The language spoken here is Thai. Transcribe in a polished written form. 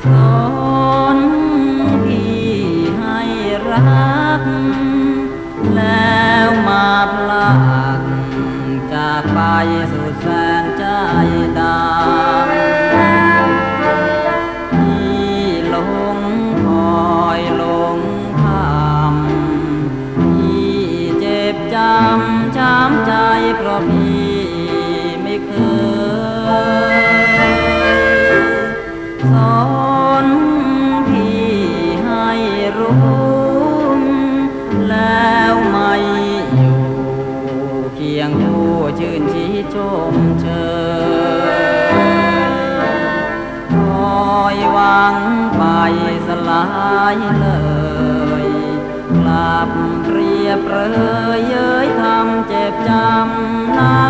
สอนพี่ให้รักแล้วมาพลากจากไปสุดแสนใจดำพี่หลงคอยหลงทำพี่เจ็บจำช้ำใจเพราะพี่ไม่เคยสอนพี่ให้รู้แล้วไม่อยู่เคียงคู่ชื่นชีชมเชยคอยหวังไปสลายเลยกลับเปรียบเปรยเย้ยทำเจ็บจำน้